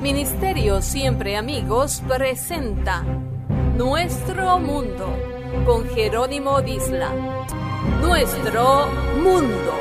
Ministerio Siempre Amigos presenta Nuestro Mundo con Jerónimo Disla. Nuestro Mundo.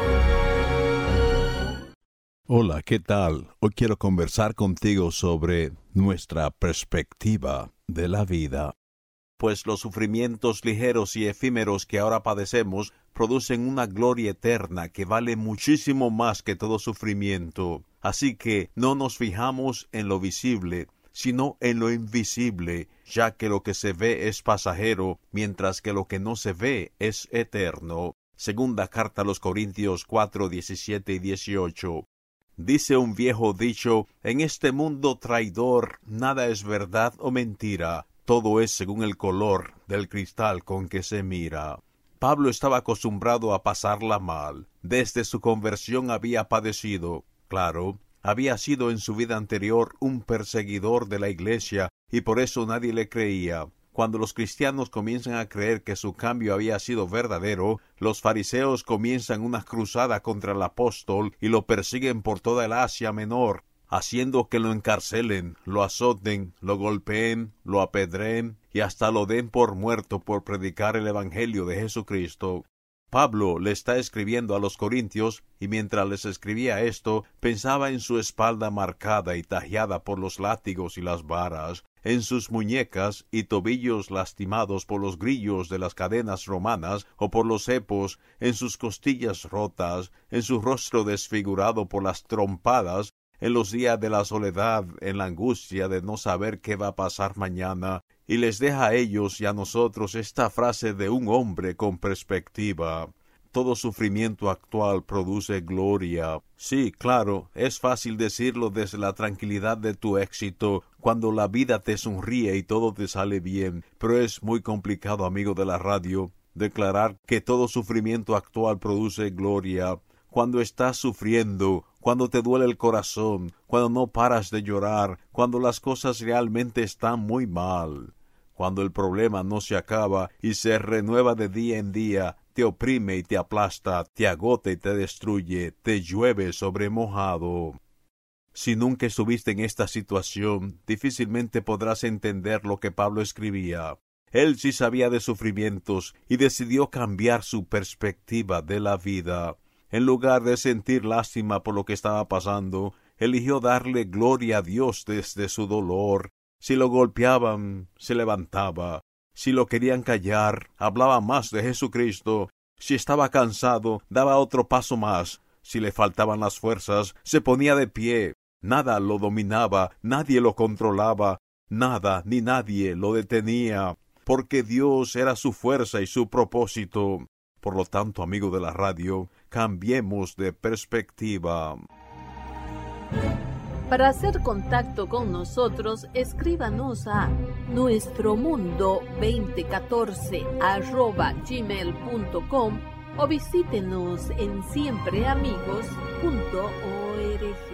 Hola, ¿qué tal? Hoy quiero conversar contigo sobre nuestra perspectiva de la vida. Pues los sufrimientos ligeros y efímeros que ahora padecemos producen una gloria eterna que vale muchísimo más que todo sufrimiento. Así que no nos fijamos en lo visible, sino en lo invisible, ya que lo que se ve es pasajero, mientras que lo que no se ve es eterno. Segunda carta a los Corintios 4, 17 y 18. Dice un viejo dicho: en este mundo traidor nada es verdad o mentira, todo es según el color del cristal con que se mira. Pablo estaba acostumbrado a pasarla mal. Desde su conversión había padecido. Claro, había sido en su vida anterior un perseguidor de la iglesia y por eso nadie le creía. Cuando los cristianos comienzan a creer que su cambio había sido verdadero, los fariseos comienzan una cruzada contra el apóstol y lo persiguen por toda el Asia Menor, haciendo que lo encarcelen, lo azoten, lo golpeen, lo apedreen y hasta lo den por muerto por predicar el Evangelio de Jesucristo. Pablo le está escribiendo a los corintios y mientras les escribía esto, pensaba en su espalda marcada y tajeada por los látigos y las varas, en sus muñecas y tobillos lastimados por los grillos de las cadenas romanas o por los cepos, en sus costillas rotas, en su rostro desfigurado por las trompadas, en los días de la soledad, en la angustia de no saber qué va a pasar mañana, y les deja a ellos y a nosotros esta frase de un hombre con perspectiva: todo sufrimiento actual produce gloria. Sí, claro, es fácil decirlo desde la tranquilidad de tu éxito, cuando la vida te sonríe y todo te sale bien, pero es muy complicado, amigo de la radio, declarar que todo sufrimiento actual produce gloria. Cuando estás sufriendo, cuando te duele el corazón, cuando no paras de llorar, cuando las cosas realmente están muy mal, cuando el problema no se acaba y se renueva de día en día, te oprime y te aplasta, te agota y te destruye, te llueve sobre mojado. Si nunca estuviste en esta situación, difícilmente podrás entender lo que Pablo escribía. Él sí sabía de sufrimientos y decidió cambiar su perspectiva de la vida. En lugar de sentir lástima por lo que estaba pasando, eligió darle gloria a Dios desde su dolor. Si lo golpeaban, se levantaba. Si lo querían callar, hablaba más de Jesucristo. Si estaba cansado, daba otro paso más. Si le faltaban las fuerzas, se ponía de pie. Nada lo dominaba, nadie lo controlaba, nada ni nadie lo detenía, porque Dios era su fuerza y su propósito. Por lo tanto, amigo de la radio, cambiemos de perspectiva. Para hacer contacto con nosotros, escríbanos a nuestromundo2014@gmail.com o visítenos en siempreamigos.org.